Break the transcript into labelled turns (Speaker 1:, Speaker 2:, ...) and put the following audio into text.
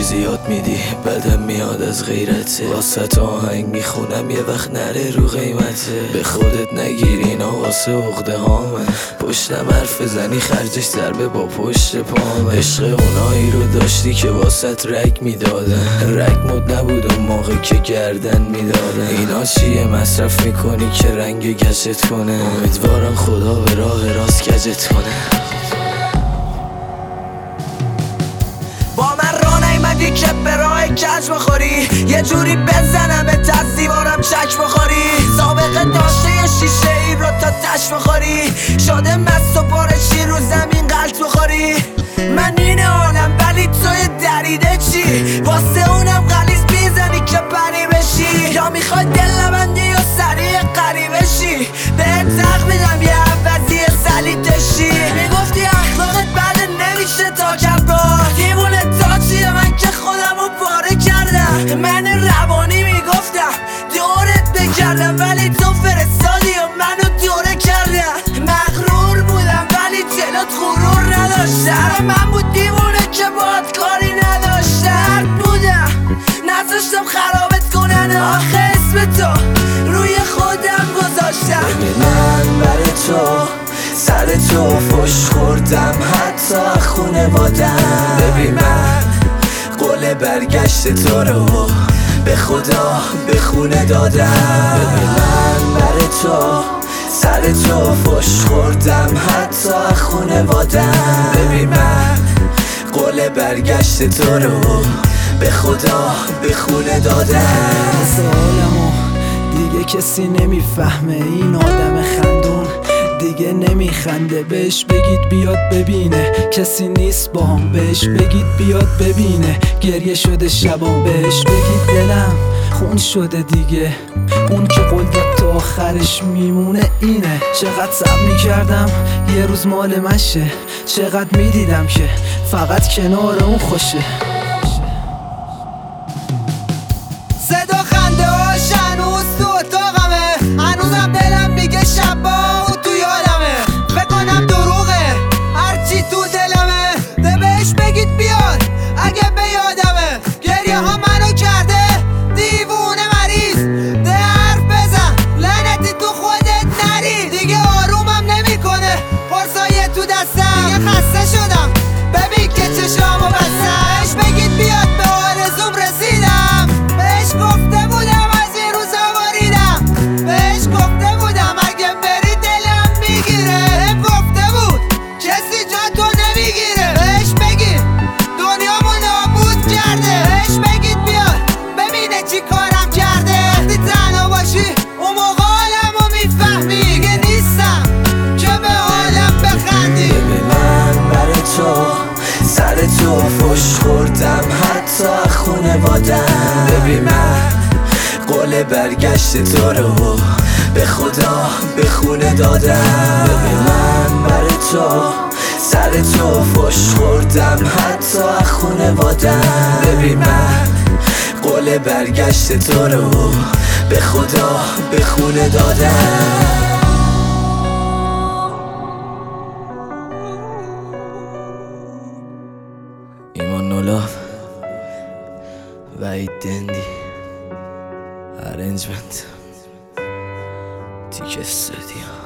Speaker 1: چیزی یاد میدی بدم میاد از غیرته، واسه آهنگ میخونم یه وقت نره رو قیمته. به خودت نگیر اینا واسه عقده هامه، پشتم حرف بزنی خرجش ضربه با پشت پامه. عشق اونایی رو داشتی که واسط رگ میدادن، رگ مد نبود اون موقع که گردن میدادن. اینا چیه مصرف میکنی که رنگ گشت کنه، امیدوارم خدا به راه راست کجت کنه.
Speaker 2: با من راه نیمدی که به راه کج بخوری، یه جوری بزنم از دیوارم چک بخوری. سابقه داشته یه شیشه ای رو تا تش بخوری، شده مست و پارشی رو زمین غلط بخوری. من این حالم ولی توی دریده چی؟ واسه اونم غلیظ میزنی که پری بشی، یا میخوای دل نبندی یا سریع قریبه شی؟ بهت حق میدم یه عوضی سلیتشی. میگفتی اخلاقت بعد نمیشه تا کبرا، دیوونه تا چیه من که خودمو پاره کردم. من روانی میگفتم دورت بکردم ولی تو فرستادی و منو دوره کردم. مغرور بودم ولی جلوت غرور نداشتم، من بود دیوونه که باهات کاری نداشتم. بودم نذاشتم خرابت کنن، آخه اسم تو روی خودم گذاشتم.
Speaker 1: ببین من برای تو سر تو فش خوردم حتی خونوادم. ببین من قول برگشت تو رو به خدا به خونه دادم. ببین من برای تو سر تو فش خوردم حتی خونوادم. ببین من قول برگشت تو رو به خدا به خونه دادم.
Speaker 3: سوالمو دیگه کسی نمیفهمه، این آدم خندون دیگه نمیخنده. بهش بگید بیاد ببینه کسی نیست باهم، بهش بگید بیاد ببینه گریه شده شبام. بهش بگید دلم خون شده دیگه، اون که قول داد تا آخرش میمونه اینه. چقدر صبر میکردم یه روز مال من شه، چقدر میدیدم که فقط کنار اون خوشه.
Speaker 2: صدا خنده هاش هنوز تو اتاقمه، هنوزم دلم میگه شبا اون تو یادمه. بکنم دروغه هرچی تو دلمه، ده بهش بگید بیاد اگه به یادمه. گریه ها منو کرده دیوونه مریض، ده حرف بزن لعنتی تو خودت نری. دیگه آرومم نمیکنه پرسایه تو دستم، دیگه خسته شدم ببین که چشامو بستم. بهش بگید بیاد به آرزوم رسیدم، بهش گفته بودم از این روزا باریدم، بهش گفته بودم اگه بری دلم میگیره. بهم گفته بود کسی جا تو نمیگیره، بهش بگید دنیامو نابود کرده. بهش بگید بیاد ببینه چی کارم کرده. وقتی تنها باشی اون موقع حالمو میفهمی، دیگه نیستم که به حالم بخندی.
Speaker 1: ببین من برای تو سر تو فش خوردم حتی خونوادم. ببین من قول برگشت تو رو به خدا به خونه دادم. ببین من برای تو سر تو فش خوردم حتی خونوادم. ببین من قول برگشت تو رو به خدا به خونه دادم. ایمان نولاف وحید دندی ارنجمنت تیک استودیو.